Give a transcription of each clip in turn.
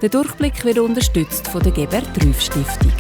Der Durchblick wird unterstützt von der Gebert-Rüff-Stiftung.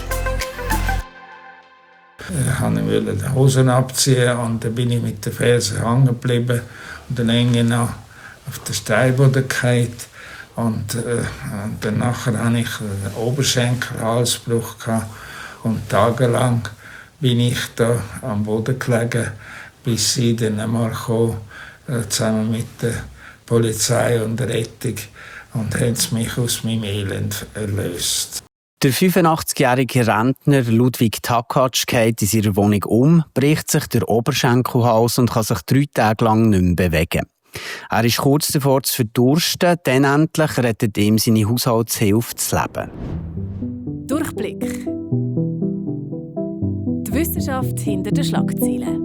Ich wollte die Hosen abziehen und dann bin ich mit den Fersen hängen geblieben und dann irgendwie noch auf den Steinboden gefallen. Und dann nachher hatte ich einen Oberschenkelhalsbruch und tagelang bin ich da am Boden gelegen, bis sie dann einmal kam, zusammen mit der Polizei und der Rettung, und haben mich aus meinem Elend erlöst. Der 85-jährige Rentner Ludwig Takatsch geht in seiner Wohnung um, bricht sich der Oberschenkelhals und kann sich 3 Tage lang nicht mehr bewegen. Er ist kurz davor zu verdursten, dann endlich rettet ihm seine Haushaltshilfe das Leben. Durchblick. Die Wissenschaft hinter den Schlagzeilen.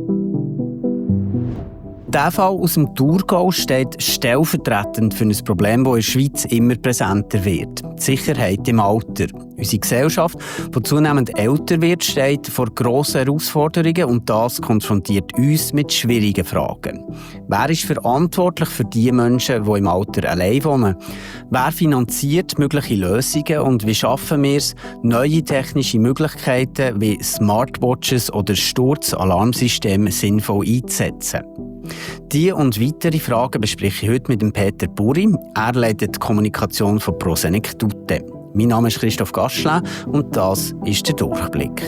Der Fall aus dem Thurgau steht stellvertretend für ein Problem, das in der Schweiz immer präsenter wird. Die Sicherheit im Alter. Unsere Gesellschaft, die zunehmend älter wird, steht vor grossen Herausforderungen und das konfrontiert uns mit schwierigen Fragen. Wer ist verantwortlich für die Menschen, die im Alter allein wohnen? Wer finanziert mögliche Lösungen und wie schaffen wir es, neue technische Möglichkeiten wie Smartwatches oder Sturzalarmsysteme sinnvoll einzusetzen? Diese und weitere Fragen bespreche ich heute mit dem Peter Buri. Er leitet die Kommunikation von Prosenectute. Mein Name ist Christoph Gaschle und das ist der Durchblick.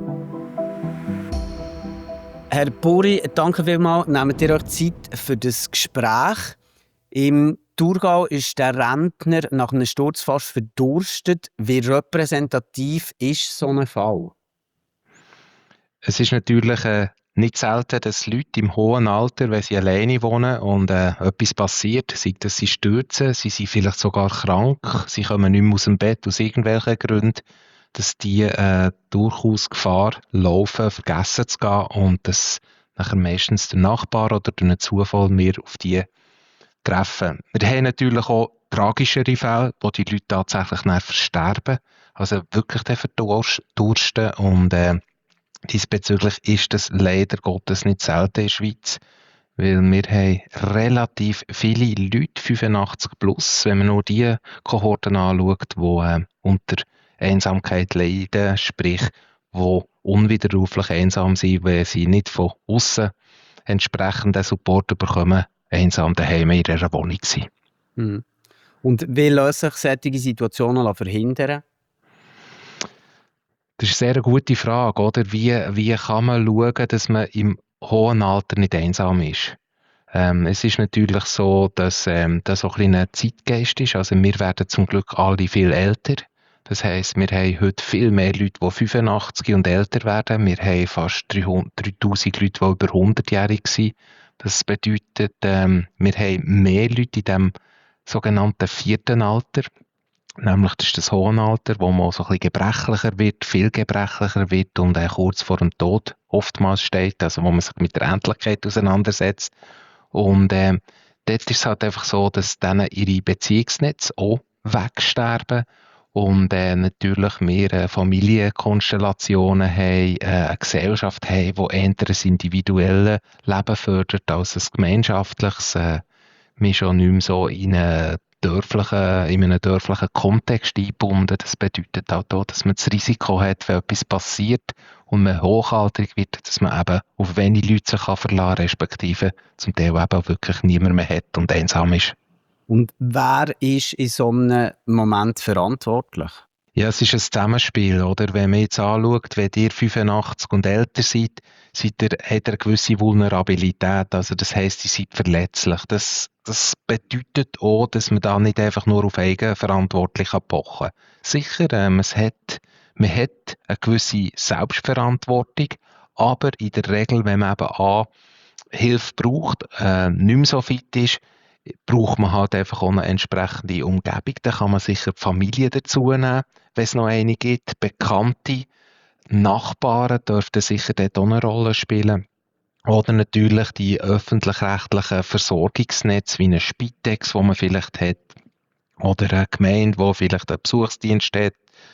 Herr Buri, danke vielmals. Nehmt ihr euch Zeit für das Gespräch. Im Thurgau ist der Rentner nach einem Sturz fast verdurstet. Wie repräsentativ ist so ein Fall? Es ist natürlich nicht selten, dass Leute im hohen Alter, wenn sie alleine wohnen und etwas passiert, sei das sie stürzen, sie sind vielleicht sogar krank, sie kommen nicht mehr aus dem Bett aus irgendwelchen Gründen, dass die durchaus Gefahr laufen, vergessen zu gehen und dass nachher meistens der Nachbar oder durch einen Zufall wir auf die treffen. Wir haben natürlich auch tragischere Fälle, wo die Leute tatsächlich versterben, also wirklich verdursten und diesbezüglich ist das leider Gottes nicht selten in der Schweiz, weil wir haben relativ viele Leute, 85 plus, wenn man nur die Kohorten anschaut, die unter Einsamkeit leiden, sprich, die unwiderruflich einsam sind, weil sie nicht von außen entsprechenden Support bekommen, einsam daheim in ihrer Wohnung sind. Und wie lassen sich solche Situationen verhindern? Das ist eine sehr gute Frage, oder? Wie kann man schauen, dass man im hohen Alter nicht einsam ist? Es ist natürlich so, dass das auch ein Zeitgeist ist. Also wir werden zum Glück alle viel älter. Das heisst, wir haben heute viel mehr Leute, die 85 und älter werden. Wir haben fast 3000 Leute, die über 100-jährig sind. Das bedeutet, wir haben mehr Leute in dem sogenannten 4. Alter. Nämlich das ist das hohe Alter, wo man so ein bisschen gebrechlicher wird, viel gebrechlicher wird und kurz vor dem Tod oftmals steht, also wo man sich mit der Endlichkeit auseinandersetzt. Und dort ist es halt einfach so, dass dann ihre Beziehungsnetze auch wegsterben und natürlich wir Familienkonstellationen haben, eine Gesellschaft haben, die eher das individuelle Leben fördert als ein gemeinschaftliches. Wir schon nicht mehr so in einem dörflichen Kontext eingebunden. Das bedeutet auch, dass man das Risiko hat, wenn etwas passiert und man hochaltrig wird, dass man eben auf wenige Leute sich verlassen kann, respektive zum Teil eben auch wirklich niemand mehr hat und einsam ist. Und wer ist in so einem Moment verantwortlich? Ja, es ist ein Zusammenspiel, oder? Wenn man jetzt anschaut, wenn ihr 85 und älter seid, habt ihr eine gewisse Vulnerabilität. Also das heisst, ihr seid verletzlich. Das bedeutet auch, dass man da nicht einfach nur auf Eigenverantwortung pochen kann. Sicher, man hat eine gewisse Selbstverantwortung, aber in der Regel, wenn man eben Hilfe braucht, nicht mehr so fit ist, braucht man halt einfach auch eine entsprechende Umgebung. Da kann man sicher die Familie dazu nehmen, wenn es noch eine gibt. Bekannte Nachbarn dürften sicher dort auch eine Rolle spielen. Oder natürlich die öffentlich-rechtlichen Versorgungsnetze wie eine Spitex, die man vielleicht hat. Oder eine Gemeinde, die vielleicht einen Besuchsdienst hat.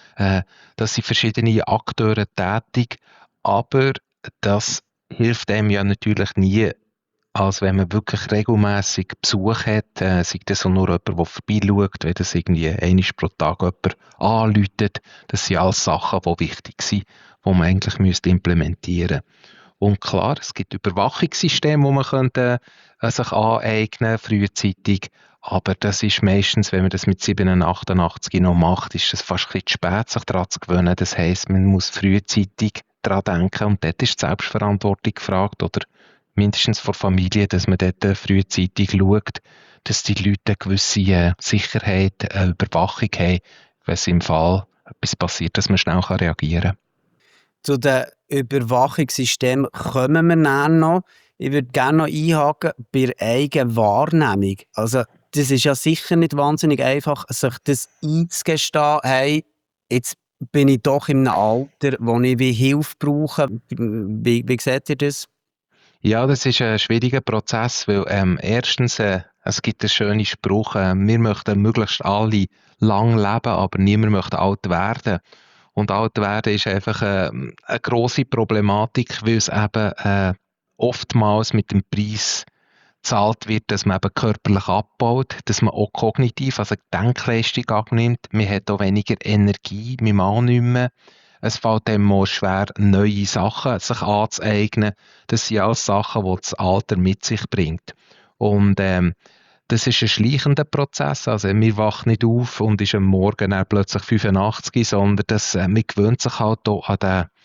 Das sind verschiedene Akteure tätig. Aber das hilft einem ja natürlich nie als wenn man wirklich regelmässig Besuch hat, sei das so nur jemand, der vorbeischaut, wenn das irgendwie einmal pro Tag jemand anläutet. Das sind alles Sachen, die wichtig sind, die man eigentlich implementieren müsste. Und klar, es gibt Überwachungssysteme, die man könnte, sich aneignen frühzeitig. Aber das ist meistens, wenn man das mit 87, 88 noch macht, ist es fast ein bisschen zu spät, sich daran zu gewöhnen. Das heisst, man muss frühzeitig daran denken. Und dort ist die Selbstverantwortung gefragt, oder mindestens von der Familie, dass man dort frühzeitig schaut, dass die Leute eine gewisse Sicherheit, eine Überwachung haben, wenn es im Fall etwas passiert, dass man schnell reagieren kann. Zu den Überwachungssystemen kommen wir dann noch. Ich würde gerne noch einhaken bei der eigenen Wahrnehmung. Also, das ist ja sicher nicht wahnsinnig einfach, sich das einzugestehen, hey, jetzt bin ich doch in einem Alter, wo ich wie Hilfe brauche. Wie seht ihr das? Ja, das ist ein schwieriger Prozess, weil erstens, es gibt einen schönen Spruch, wir möchten möglichst alle lang leben, aber niemand möchte alt werden. Und alt werden ist einfach eine grosse Problematik, weil es eben oftmals mit dem Preis gezahlt wird, dass man eben körperlich abbaut, dass man auch kognitiv, also die Denkleistung abnimmt, man hat auch weniger Energie, man mag nicht mehr. Es fällt einem auch schwer, neue Sachen sich anzueignen. Das sind alles Sachen, die das Alter mit sich bringt. Und das ist ein schleichender Prozess. Also man wacht nicht auf und ist am Morgen dann plötzlich 85, sondern man gewöhnt sich halt auch an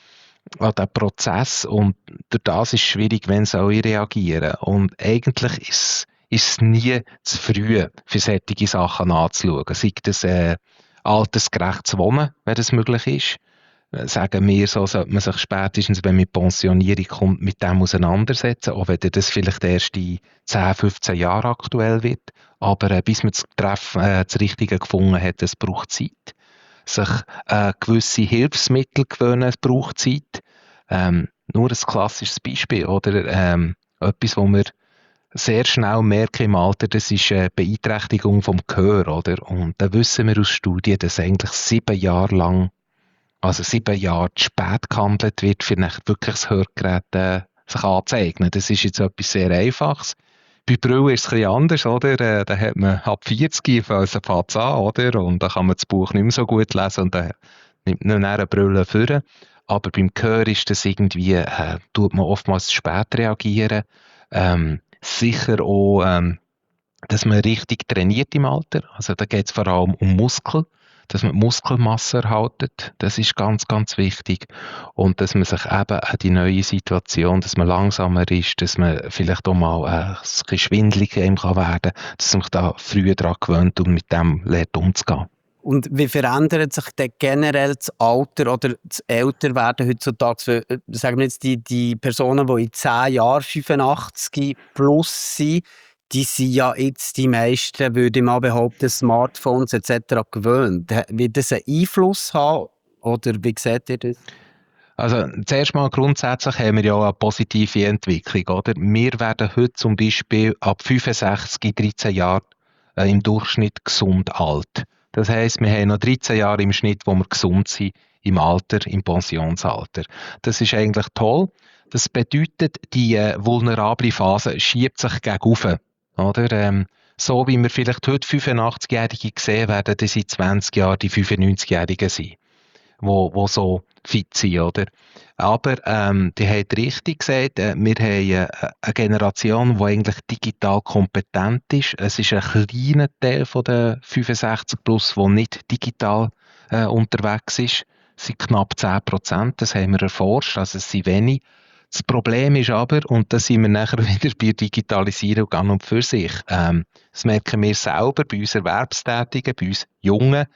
den Prozess. Und durch das ist es schwierig, wenn sie auch reagieren. Und eigentlich ist es nie zu früh, für solche Sachen anzuschauen. Sei das altersgerechtes Wohnen, wenn das möglich ist. Sagen wir so, sollte man sich spätestens, wenn man in Pensionierung kommt, mit dem auseinandersetzen, auch wenn das vielleicht erst in 10, 15 Jahren aktuell wird. Aber bis man das Richtige gefunden hat, es braucht Zeit. Sich gewisse Hilfsmittel gewöhnen, es braucht Zeit. Nur ein klassisches Beispiel, oder etwas, wo wir sehr schnell merken im Alter, das ist eine Beeinträchtigung vom Gehör, oder? Und da wissen wir aus Studien, dass eigentlich 7 Jahre lang, also 7 Jahre zu spät gehandelt wird, für wirklich das Hörgerät sich anzueignen. Das ist jetzt etwas sehr Einfaches. Bei Brille ist es ein bisschen anders, oder? Da hat man ab 40, also fängt es an, oder? Und da kann man das Buch nicht mehr so gut lesen und dann nimmt man eine Brille vor. Aber beim Gehör ist das irgendwie, tut man oftmals zu spät reagieren. Sicher auch, dass man richtig trainiert im Alter. Also da geht es vor allem um Muskeln, dass man die Muskelmasse erhaltet. Das ist ganz, ganz wichtig. Und dass man sich eben an die neue Situation, dass man langsamer ist, dass man vielleicht auch mal ein bisschen schwindelig werden kann, dass man sich da früher daran gewöhnt und mit dem lernt umzugehen. Und wie verändert sich denn generell das Alter oder das Älterwerden heutzutage? Sagen wir jetzt, die Personen, die in 10 Jahren 85 plus sind, die sind ja jetzt die meisten, würde ich mal behaupten, Smartphones etc. gewöhnt. Wird das einen Einfluss haben oder wie seht ihr das? Also zuerst mal grundsätzlich haben wir ja eine positive Entwicklung, oder? Wir werden heute zum Beispiel ab 65, 13 Jahren im Durchschnitt gesund alt. Das heisst, wir haben noch 13 Jahre im Schnitt, wo wir gesund sind im Alter, im Pensionsalter. Das ist eigentlich toll. Das bedeutet, die vulnerable Phase schiebt sich gegen oben. Oder? So wie wir vielleicht heute 85-Jährige sehen, werden das in 20 Jahren die 95-Jährigen sein, wo so fit sind. Oder? Aber die haben richtig gesagt, wir haben eine Generation, die eigentlich digital kompetent ist. Es ist ein kleiner Teil von den 65 plus, der nicht digital unterwegs ist. Es sind knapp 10%, das haben wir erforscht, also es sind wenig. Das Problem ist aber, und da sind wir nachher wieder bei Digitalisierung an und für sich, das merken wir selber bei uns Erwerbstätigen, bei uns Jungen,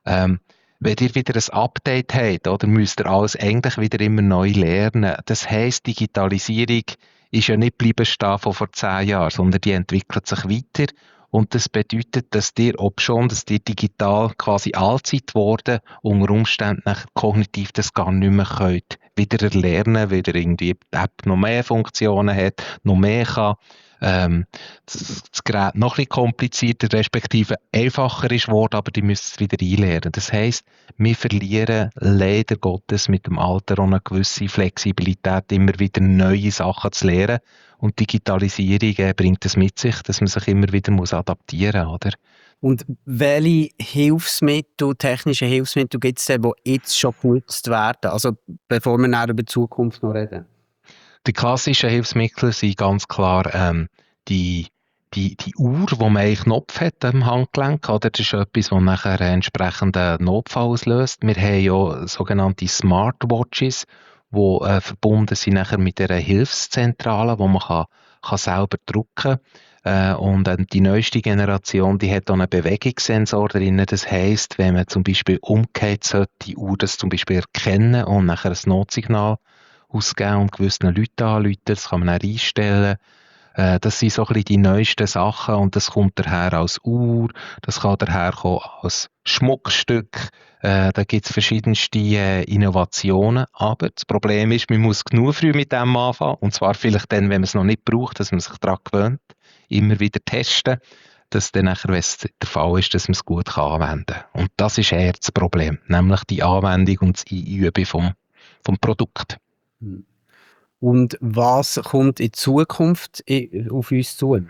wenn ihr wieder ein Update habt, oder müsst ihr alles eigentlich wieder immer neu lernen. Das heisst, Digitalisierung ist ja nicht bleiben stehen von vor 10 Jahren, sondern die entwickelt sich weiter. Und das bedeutet, dass ihr, obschon, dass ihr digital quasi allzeit worden, unter Umständen kognitiv das gar nicht mehr könnt wieder erlernen, weil ihr irgendwie die App noch mehr Funktionen hat, noch mehr kann das Gerät noch ein bisschen komplizierter, respektive einfacher ist geworden, aber die müssen es wieder einlernen. Das heisst, wir verlieren leider Gottes mit dem Alter auch eine gewisse Flexibilität, immer wieder neue Sachen zu lernen. Und Digitalisierung bringt es mit sich, dass man sich immer wieder adaptieren muss, oder? Und welche Hilfsmittel, technische Hilfsmittel gibt es denn, die jetzt schon genutzt werden? Also bevor wir nachher über die Zukunft noch reden. Die klassischen Hilfsmittel sind ganz klar die Uhr, wo man einen Knopf hat am Handgelenk. Oder? Das ist etwas, das nachher einen entsprechenden Notfall auslöst. Wir haben ja sogenannte Smartwatches, die verbunden sind nachher mit einer Hilfszentrale, wo man kann selber drücken kann. Und die neueste Generation, die hat auch einen Bewegungssensor drin. Das heisst, wenn man zum Beispiel umgeht, sollte die Uhr das zum Beispiel erkennen und nachher ein Notsignal ausgeben und gewissen Leuten anrufen. Das kann man auch einstellen. Das sind so ein bisschen die neuesten Sachen und das kommt daher als Uhr, das kann daher kommen als Schmuckstück. Da gibt es verschiedenste Innovationen, aber das Problem ist, man muss genug früh mit dem anfangen und zwar vielleicht dann, wenn man es noch nicht braucht, dass man sich daran gewöhnt, immer wieder testen, dass dann nachher, wenn es der Fall ist, dass man es gut anwenden kann. Und das ist eher das Problem, nämlich die Anwendung und das Einüben vom Produkt. Und was kommt in Zukunft auf uns zu?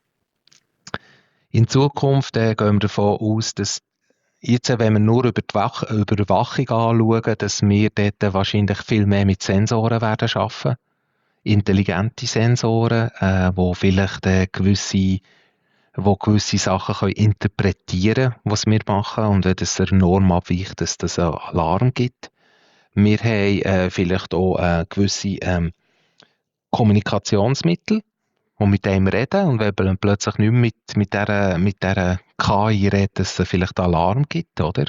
In Zukunft gehen wir davon aus, dass jetzt, wenn wir nur über die Überwachung anschauen, dass wir dort wahrscheinlich viel mehr mit Sensoren werden arbeiten. Intelligente Sensoren, die vielleicht gewisse Sachen können interpretieren können, was wir machen. Und wenn das der Norm abweicht, dass es einen Alarm gibt. Wir haben vielleicht auch gewisse Kommunikationsmittel, die mit dem reden. Und wenn man plötzlich nicht mehr mit dieser KI redet, dass es vielleicht einen Alarm gibt, oder?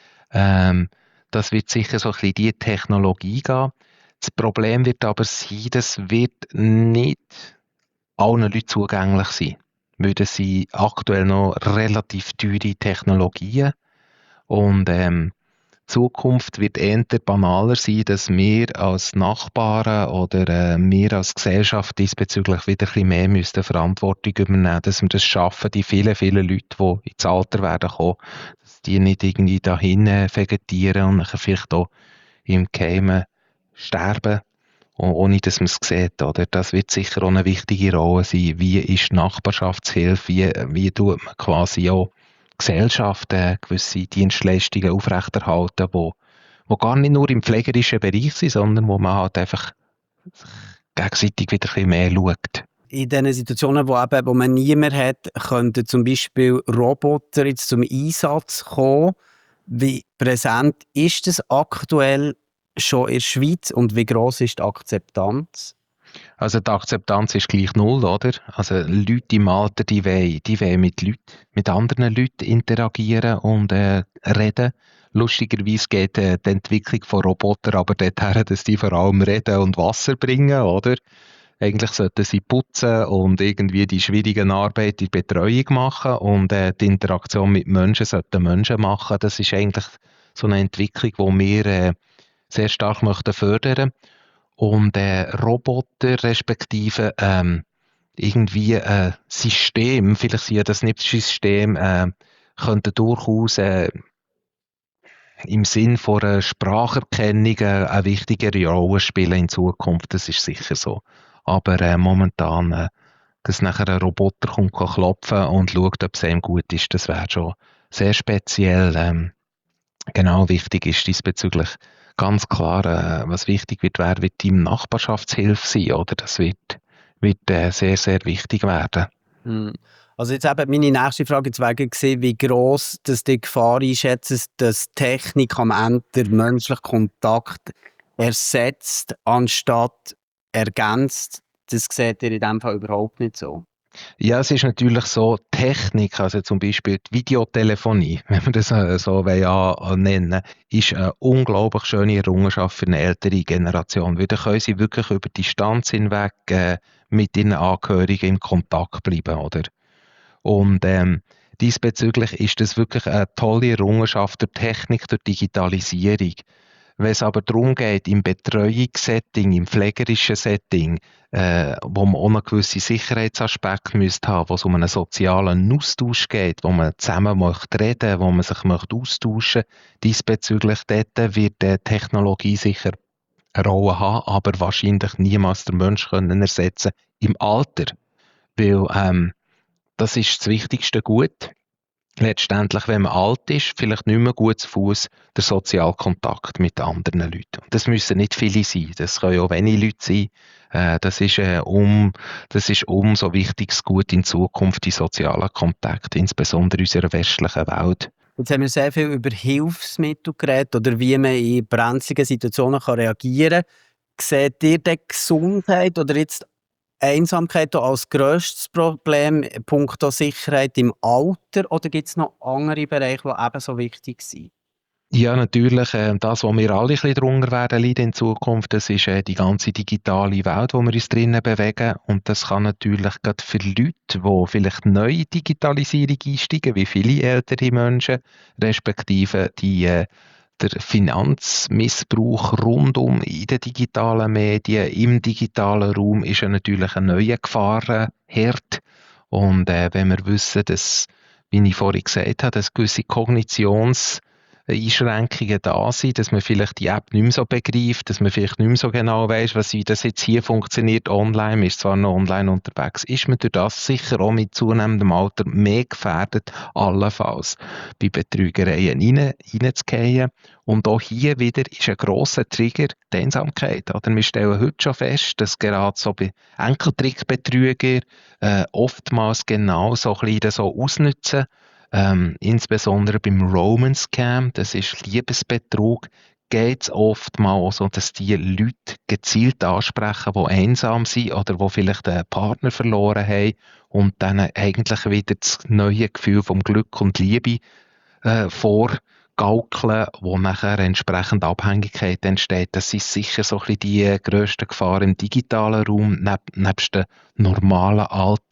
Das wird sicher so ein bisschen die Technologie gehen. Das Problem wird aber sein, das wird nicht allen Leuten zugänglich sein. Weil das sind aktuell noch relativ teure Technologien. Und Zukunft wird eher banaler sein, dass wir als Nachbarn oder wir als Gesellschaft diesbezüglich wieder ein bisschen mehr Verantwortung übernehmen, dass wir das schaffen, die vielen, vielen Leute, die ins Alter werden kommen, dass die nicht irgendwie dahin vegetieren und nachher vielleicht auch im Geheimen sterben, ohne dass man es sieht. Oder? Das wird sicher auch eine wichtige Rolle sein. Wie ist Nachbarschaftshilfe? Wie tut man quasi auch Gesellschaften gewisse Dienstleistungen aufrechterhalten, die gar nicht nur im pflegerischen Bereich sind, sondern wo man halt einfach gegenseitig wieder ein bisschen mehr schaut. In diesen Situationen, wo man niemanden hat, könnten zum Beispiel Roboter jetzt zum Einsatz kommen. Wie präsent ist das aktuell schon in der Schweiz und wie gross ist die Akzeptanz? Also die Akzeptanz ist gleich null, oder? Also Leute im Alter, die wollen mit anderen Leuten interagieren und reden. Lustigerweise geht die Entwicklung von Robotern aber dorthin, dass die vor allem reden und Wasser bringen, oder? Eigentlich sollten sie putzen und irgendwie die schwierigen Arbeiten in der Betreuung machen und die Interaktion mit Menschen sollten Menschen machen. Das ist eigentlich so eine Entwicklung, die wir sehr stark möchten fördern. Und Roboter respektive irgendwie System, vielleicht sind ja das nicht System, könnten durchaus im Sinn von einer Spracherkennung eine wichtigere Rolle spielen in Zukunft. Das ist sicher so. Aber momentan, dass nachher ein Roboter kommt, kann klopfen und schaut, ob es ihm gut ist, das wäre schon sehr speziell. Genau, wichtig ist diesbezüglich ganz klar, was wichtig wird Team Nachbarschaftshilfe sein, oder? Das wird sehr, sehr wichtig werden. Also jetzt eben meine nächste Frage jetzt wäre gesehen, wie gross das die Gefahr einschätzt, dass Technik am Ende den menschlichen Kontakt ersetzt, anstatt ergänzt. Das seht ihr in diesem Fall überhaupt nicht so. Ja, es ist natürlich so, Technik, also zum Beispiel die Videotelefonie, wenn wir das so nennen, ist eine unglaublich schöne Errungenschaft für eine ältere Generation, weil dann können sie wirklich über die Distanz hinweg mit ihren Angehörigen in Kontakt bleiben, oder? Und diesbezüglich ist das wirklich eine tolle Errungenschaft der Technik, der Digitalisierung. Wenn es aber darum geht, im Betreuungssetting, im pflegerischen Setting, wo man auch noch gewisse Sicherheitsaspekte müsste haben, wo es um einen sozialen Austausch geht, wo man zusammen möchte reden, wo man sich möchte austauschen, diesbezüglich dort wird die Technologie sicher eine Rolle haben, aber wahrscheinlich niemals den Menschen können ersetzen im Alter, weil das ist das wichtigste Gut. Letztendlich, wenn man alt ist, vielleicht nicht mehr gut zu Fuß der Sozialkontakt mit anderen Leuten. Und das müssen nicht viele sein, das können auch wenige Leute sein. Das ist umso wichtiges Gut in Zukunft, die sozialen Kontakte, insbesondere in unserer westlichen Welt. Jetzt haben wir sehr viel über Hilfsmittel geredet oder wie man in brenzligen Situationen reagieren kann. Seht ihr die Gesundheit oder jetzt Einsamkeit als grösstes Problem punkto Sicherheit im Alter oder gibt es noch andere Bereiche, die ebenso wichtig sind? Ja, natürlich. Das, was wir alle ein bisschen darunter werden leiden in Zukunft, das ist die ganze digitale Welt, wo wir uns drinnen bewegen. Und das kann natürlich gerade für Leute, die vielleicht neu in die Digitalisierung einsteigen, wie viele ältere Menschen, respektive der Finanzmissbrauch rundum in den digitalen Medien, im digitalen Raum, ist ja natürlich ein neuer Gefahrenherd. Und wenn wir wissen, dass, wie ich vorhin gesagt habe, dass gewisse Kognitionseinschränkungen da sind, dass man vielleicht die App nicht mehr so begreift, dass man vielleicht nicht mehr so genau weiss, wie das jetzt hier funktioniert online, man ist zwar noch online unterwegs, ist man durch das sicher auch mit zunehmendem Alter mehr gefährdet, allenfalls bei Betrügereien reinzugehen. Und auch hier wieder ist ein grosser Trigger die Einsamkeit. Oder wir stellen heute schon fest, dass gerade so bei Enkeltrickbetrügern oftmals genau so ein bisschen das so ausnutzen. Insbesondere beim Romance-Scam, das ist Liebesbetrug, geht es oft mal so, dass die Leute gezielt ansprechen, die einsam sind oder die vielleicht einen Partner verloren haben und dann eigentlich wieder das neue Gefühl vom Glück und Liebe vorgaukeln, wo nachher entsprechend Abhängigkeit entsteht. Das ist sicher so ein bisschen die grösste Gefahr im digitalen Raum, nebst den normalen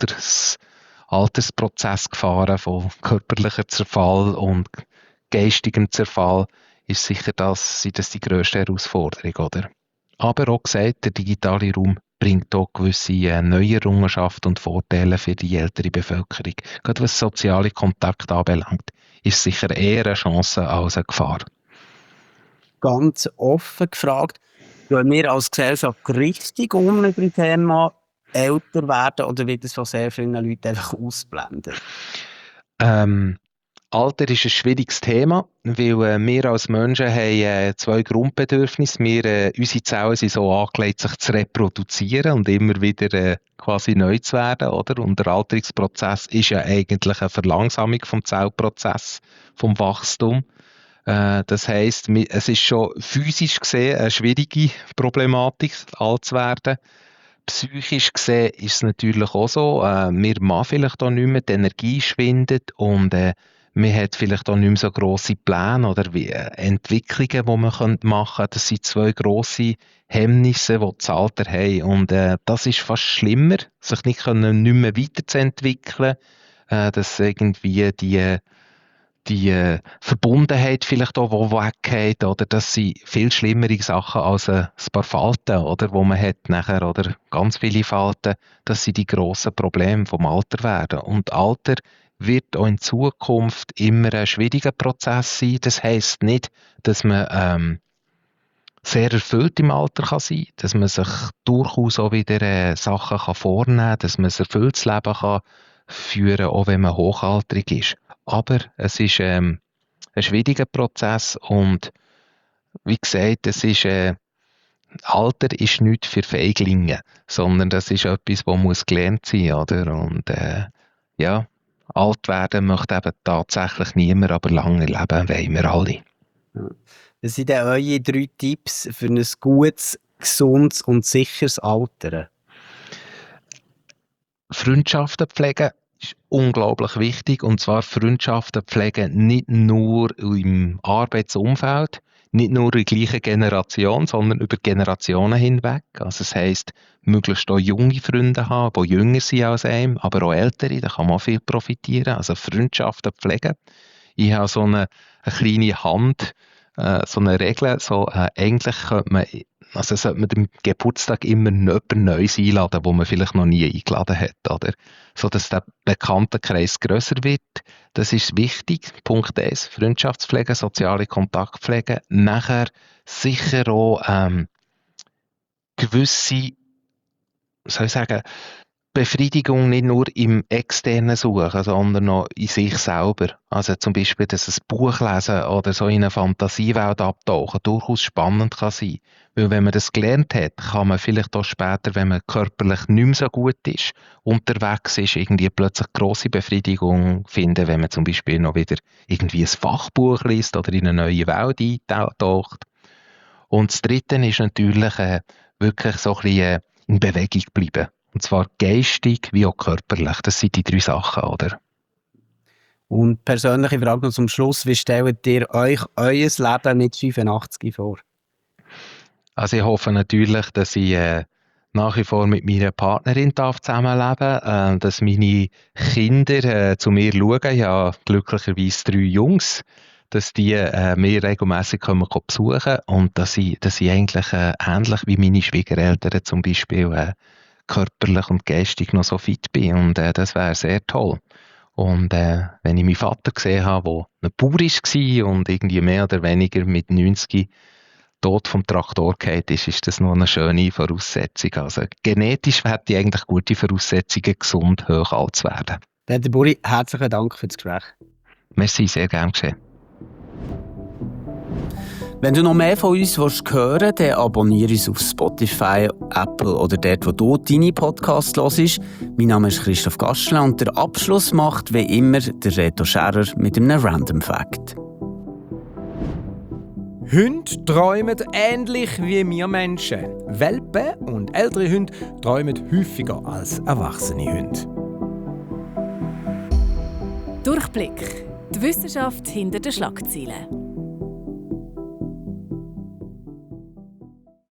Altersprozessgefahren von körperlicher Zerfall und geistigem Zerfall ist sicher sind das die grösste Herausforderung, oder? Aber auch gesagt, der digitale Raum bringt auch gewisse neue Errungenschaften und Vorteile für die ältere Bevölkerung. Gerade was soziale Kontakte anbelangt, ist sicher eher eine Chance als eine Gefahr. Ganz offen gefragt, gehen wir als Gesellschaft richtig mit dem Thema älter werden oder wird es von sehr vielen Leuten einfach ausblenden? Alter ist ein schwieriges Thema, weil wir als Menschen haben zwei Grundbedürfnisse. Unsere Zellen sind so angelegt, sich zu reproduzieren und immer wieder quasi neu zu werden. Oder? Und der Alterungsprozess ist ja eigentlich eine Verlangsamung vom Zellprozess, vom Wachstum. Das heisst, es ist schon physisch gesehen eine schwierige Problematik, alt zu werden. Psychisch gesehen ist es natürlich auch so, wir machen vielleicht auch nicht mehr, die Energie schwindet und man hat vielleicht auch nicht mehr so grosse Pläne oder Entwicklungen, die man machen könnte. Das sind zwei grosse Hemmnisse, die das Alter haben. Und das ist fast schlimmer, sich nicht mehr weiterzuentwickeln, dass irgendwie die Verbundenheit vielleicht auch weggeht, oder das sind viel schlimmere Sachen als ein paar Falten, oder, wo man hat nachher, oder ganz viele Falten, das sind die grossen Probleme vom Alter werden. Und Alter wird auch in Zukunft immer ein schwieriger Prozess sein. Das heisst nicht, dass man sehr erfüllt im Alter kann sein, dass man sich durchaus auch wieder Sachen kann vornehmen kann, dass man ein erfülltes Leben kann führen, auch wenn man hochaltrig ist. Aber es ist ein schwieriger Prozess und wie gesagt, Alter ist nicht für Feiglinge, sondern das ist etwas, das gelernt sein muss, oder? Und alt werden möchte eben tatsächlich niemand, aber lange leben wollen wir alle. Das sind dann eure 3 Tipps für ein gutes, gesundes und sicheres Altern. Freundschaften pflegen ist unglaublich wichtig, und zwar Freundschaften pflegen nicht nur im Arbeitsumfeld, nicht nur in der gleichen Generation, sondern über Generationen hinweg. Also das heisst, möglichst auch junge Freunde haben, die jünger sind als einem, aber auch ältere, da kann man auch viel profitieren. Also Freundschaften pflegen. Ich habe so eine kleine so eine Regel, eigentlich sollte man dem Geburtstag immer jemanden Neues einladen, wo man vielleicht noch nie eingeladen hat, oder? So dass der Bekanntenkreis grösser wird. Das ist wichtig. Punkt 1, Freundschaftspflege, soziale Kontaktpflege. Nachher sicher auch gewisse, soll ich sagen, Befriedigung nicht nur im Externen suchen, sondern auch in sich selber. Also zum Beispiel, dass ein Buch lesen oder so in eine Fantasiewelt abtauchen durchaus spannend kann sein. Weil wenn man das gelernt hat, kann man vielleicht auch später, wenn man körperlich nicht mehr so gut ist, unterwegs ist, irgendwie plötzlich grosse Befriedigung finden, wenn man zum Beispiel noch wieder irgendwie ein Fachbuch liest oder in eine neue Welt eintaucht. Und das Dritte ist natürlich wirklich so ein bisschen in Bewegung bleiben. Und zwar geistig wie auch körperlich. Das sind die 3 Sachen, oder? Und persönliche Frage noch zum Schluss. Wie stellt ihr euch euer Leben mit 85 vor? Also ich hoffe natürlich, dass ich nach wie vor mit meiner Partnerin zusammenleben darf, dass meine Kinder zu mir schauen. Ich habe glücklicherweise 3 Jungs, dass die mir regelmässig besuchen können und dass ich eigentlich ähnlich wie meine Schwiegereltern zum Beispiel körperlich und geistig noch so fit bin. Und das wäre sehr toll. Und wenn ich meinen Vater gesehen habe, der ein Bauer war und irgendwie mehr oder weniger mit 90 tot vom Traktor gefallen ist das noch eine schöne Voraussetzung. Also genetisch hätte ich eigentlich gute Voraussetzungen, gesund hoch alt zu werden. Peter Buri, herzlichen Dank für das Gespräch. Merci, sehr gerne geschehen. Wenn du noch mehr von uns hören willst, dann abonniere uns auf Spotify, Apple oder dort, wo du deine Podcasts hörst. Mein Name ist Christoph Gastler und der Abschluss macht wie immer der Reto Scherer mit einem Random Fact. Hunde träumen ähnlich wie wir Menschen. Welpen und ältere Hunde träumen häufiger als erwachsene Hunde. Durchblick. Die Wissenschaft hinter den Schlagzeilen.